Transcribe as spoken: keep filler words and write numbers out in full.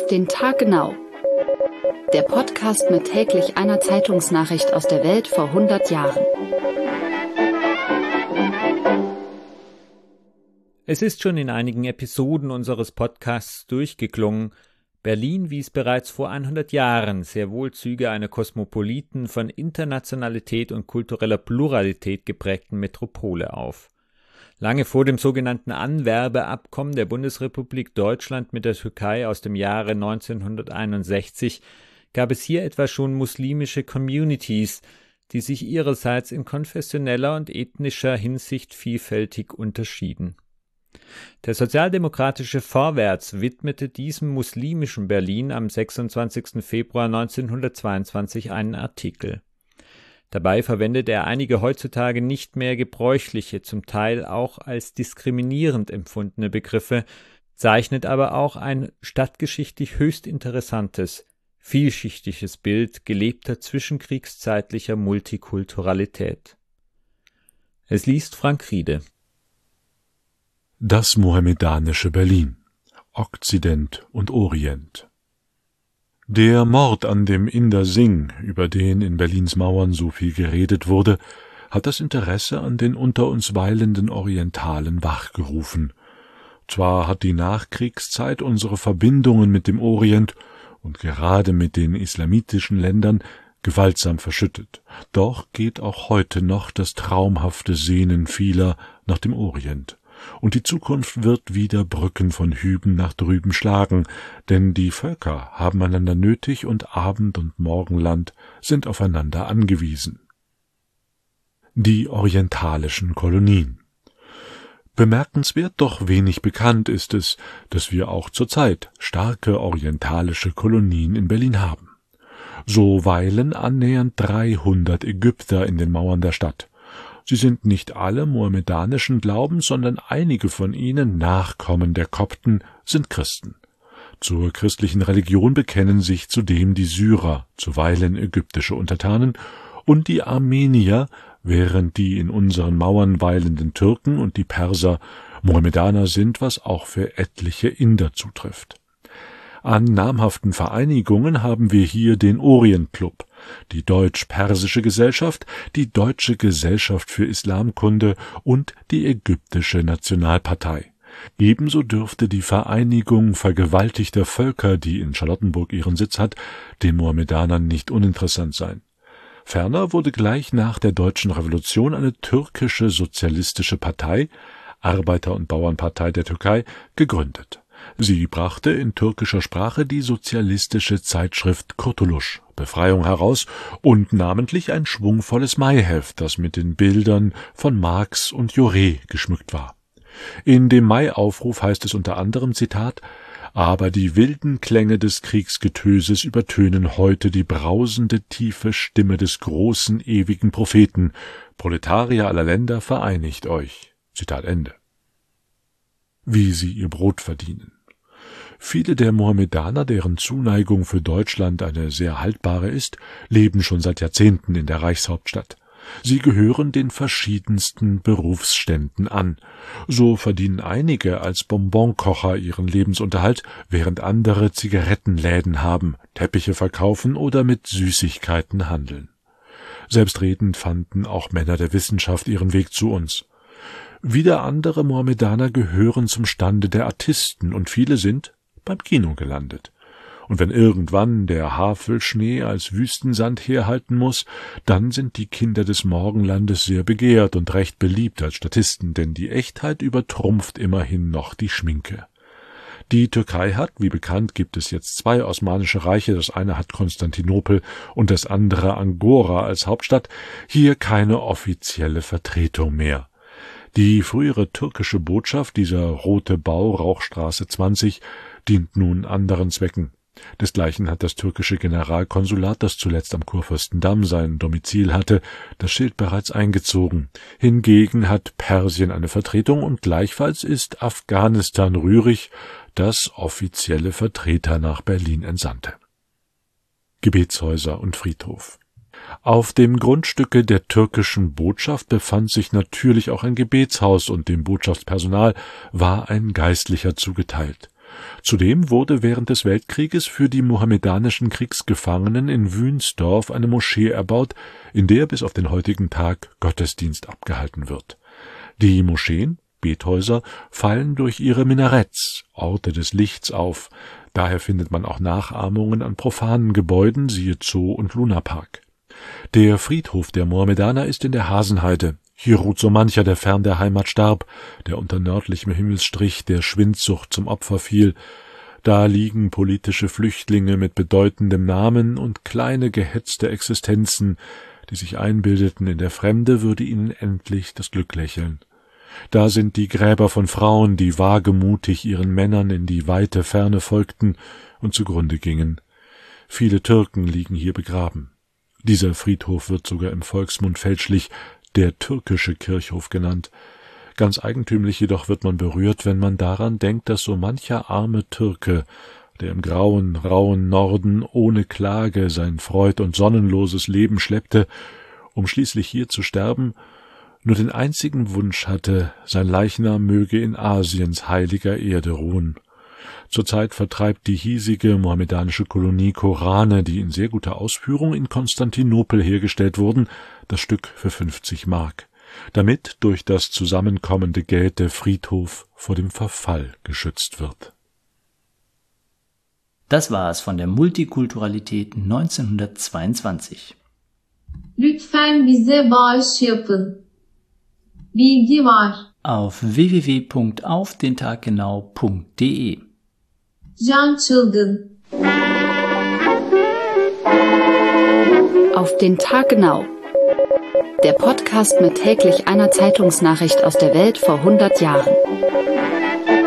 Auf den Tag genau. Der Podcast mit täglich einer Zeitungsnachricht aus der Welt vor hundert Jahren. Es ist schon in einigen Episoden unseres Podcasts durchgeklungen: Berlin wies bereits vor hundert Jahren sehr wohl Züge einer kosmopoliten, von Internationalität und kultureller Pluralität geprägten Metropole auf. Lange vor dem sogenannten Anwerbeabkommen der Bundesrepublik Deutschland mit der Türkei aus dem Jahre neunzehnhunderteinundsechzig gab es hier etwa schon muslimische Communities, die sich ihrerseits in konfessioneller und ethnischer Hinsicht vielfältig unterschieden. Der sozialdemokratische Vorwärts widmete diesem muslimischen Berlin am sechsundzwanzigsten Februar neunzehnhundertzweiundzwanzig einen Artikel. Dabei verwendet er einige heutzutage nicht mehr gebräuchliche, zum Teil auch als diskriminierend empfundene Begriffe, zeichnet aber auch ein stadtgeschichtlich höchst interessantes, vielschichtiges Bild gelebter zwischenkriegszeitlicher Multikulturalität. Es liest Frank Riede. Das mohammedanische Berlin. Okzident und Orient. Der Mord an dem Inder Singh, über den in Berlins Mauern so viel geredet wurde, hat das Interesse an den unter uns weilenden Orientalen wachgerufen. Zwar hat die Nachkriegszeit unsere Verbindungen mit dem Orient und gerade mit den islamitischen Ländern gewaltsam verschüttet, doch geht auch heute noch das traumhafte Sehnen vieler nach dem Orient. Und die Zukunft wird wieder Brücken von hüben nach drüben schlagen, denn die Völker haben einander nötig und Abend- und Morgenland sind aufeinander angewiesen. Die orientalischen Kolonien. Bemerkenswert, doch wenig bekannt ist es, dass wir auch zurzeit starke orientalische Kolonien in Berlin haben. So weilen annähernd dreihundert Ägypter in den Mauern der Stadt. Sie sind nicht alle mohammedanischen Glaubens, sondern einige von ihnen, Nachkommen der Kopten, sind Christen. Zur christlichen Religion bekennen sich zudem die Syrer, zuweilen ägyptische Untertanen, und die Armenier, während die in unseren Mauern weilenden Türken und die Perser Mohammedaner sind, was auch für etliche Inder zutrifft. An namhaften Vereinigungen haben wir hier den Orient-Club, die Deutsch-Persische Gesellschaft, die Deutsche Gesellschaft für Islamkunde und die Ägyptische Nationalpartei. Ebenso dürfte die Vereinigung vergewaltigter Völker, die in Charlottenburg ihren Sitz hat, den Mohammedanern nicht uninteressant sein. Ferner wurde gleich nach der Deutschen Revolution eine türkische sozialistische Partei, Arbeiter- und Bauernpartei der Türkei, gegründet. Sie brachte in türkischer Sprache die sozialistische Zeitschrift Kurtuluş, Befreiung, heraus und namentlich ein schwungvolles Maiheft, das mit den Bildern von Marx und Jaurès geschmückt war. In dem Mai-Aufruf heißt es unter anderem, Zitat, »Aber die wilden Klänge des Kriegsgetöses übertönen heute die brausende, tiefe Stimme des großen, ewigen Propheten. Proletarier aller Länder, vereinigt euch.« Zitat Ende. Wie sie ihr Brot verdienen. Viele der Mohammedaner, deren Zuneigung für Deutschland eine sehr haltbare ist, leben schon seit Jahrzehnten in der Reichshauptstadt. Sie gehören den verschiedensten Berufsständen an. So verdienen einige als Bonbonkocher ihren Lebensunterhalt, während andere Zigarettenläden haben, Teppiche verkaufen oder mit Süßigkeiten handeln. Selbstredend fanden auch Männer der Wissenschaft ihren Weg zu uns. Wieder andere Mohammedaner gehören zum Stande der Artisten und viele sind beim Kino gelandet. Und wenn irgendwann der Havelschnee als Wüstensand herhalten muss, dann sind die Kinder des Morgenlandes sehr begehrt und recht beliebt als Statisten, denn die Echtheit übertrumpft immerhin noch die Schminke. Die Türkei hat, wie bekannt, gibt es jetzt zwei osmanische Reiche, das eine hat Konstantinopel und das andere Angora als Hauptstadt, hier keine offizielle Vertretung mehr. Die frühere türkische Botschaft, dieser rote Bau, Rauchstraße zwanzig, dient nun anderen Zwecken. Desgleichen hat das türkische Generalkonsulat, das zuletzt am Kurfürstendamm sein Domizil hatte, das Schild bereits eingezogen. Hingegen hat Persien eine Vertretung und gleichfalls ist Afghanistan rührig, das offizielle Vertreter nach Berlin entsandte. Gebetshäuser und Friedhof. Auf dem Grundstücke der türkischen Botschaft befand sich natürlich auch ein Gebetshaus und dem Botschaftspersonal war ein Geistlicher zugeteilt. Zudem wurde während des Weltkrieges für die mohammedanischen Kriegsgefangenen in Wünsdorf eine Moschee erbaut, in der bis auf den heutigen Tag Gottesdienst abgehalten wird. Die Moscheen, Bethäuser, fallen durch ihre Minaretts, Orte des Lichts, auf. Daher findet man auch Nachahmungen an profanen Gebäuden, siehe Zoo und Lunapark. Der Friedhof der Mohammedaner ist in der Hasenheide. Hier ruht so mancher, der fern der Heimat starb, der unter nördlichem Himmelsstrich der Schwindsucht zum Opfer fiel. Da liegen politische Flüchtlinge mit bedeutendem Namen und kleine gehetzte Existenzen, die sich einbildeten, in der Fremde würde ihnen endlich das Glück lächeln. Da sind die Gräber von Frauen, die wagemutig ihren Männern in die weite Ferne folgten und zugrunde gingen. Viele Türken liegen hier begraben. Dieser Friedhof wird sogar im Volksmund fälschlich der türkische Kirchhof genannt. Ganz eigentümlich jedoch wird man berührt, wenn man daran denkt, dass so mancher arme Türke, der im grauen, rauen Norden ohne Klage sein freud- und sonnenloses Leben schleppte, um schließlich hier zu sterben, nur den einzigen Wunsch hatte, sein Leichnam möge in Asiens heiliger Erde ruhen. Zurzeit vertreibt die hiesige mohammedanische Kolonie Korane, die in sehr guter Ausführung in Konstantinopel hergestellt wurden, das Stück für fünfzig Mark, damit durch das zusammenkommende Geld der Friedhof vor dem Verfall geschützt wird. Das war es von der Multikulturalität neunzehnhundertzweiundzwanzig. Lütfen bize bağış yapın. Bilgi var. Auf w w w punkt auf den tag genau punkt de. Can Çılgın. Auf den Tag genau. Der Podcast mit täglich einer Zeitungsnachricht aus der Welt vor hundert Jahren.